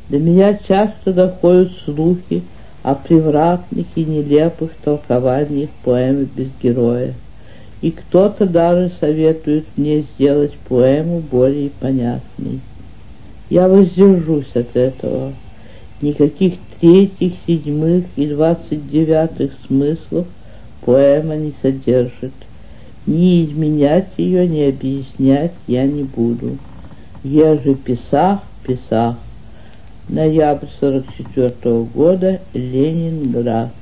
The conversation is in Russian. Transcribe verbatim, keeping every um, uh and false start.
До меня часто доходят слухи о превратных и нелепых толкованиях поэмы без героя, и кто-то даже советует мне сделать поэму более понятной. Я воздержусь от этого. Никаких третьих, седьмых и двадцать девятых смыслов поэма не содержит. Ни изменять ее, ни объяснять я не буду. Еже Песах, Песах. Ноябрь сорок четвертого года, Ленинград.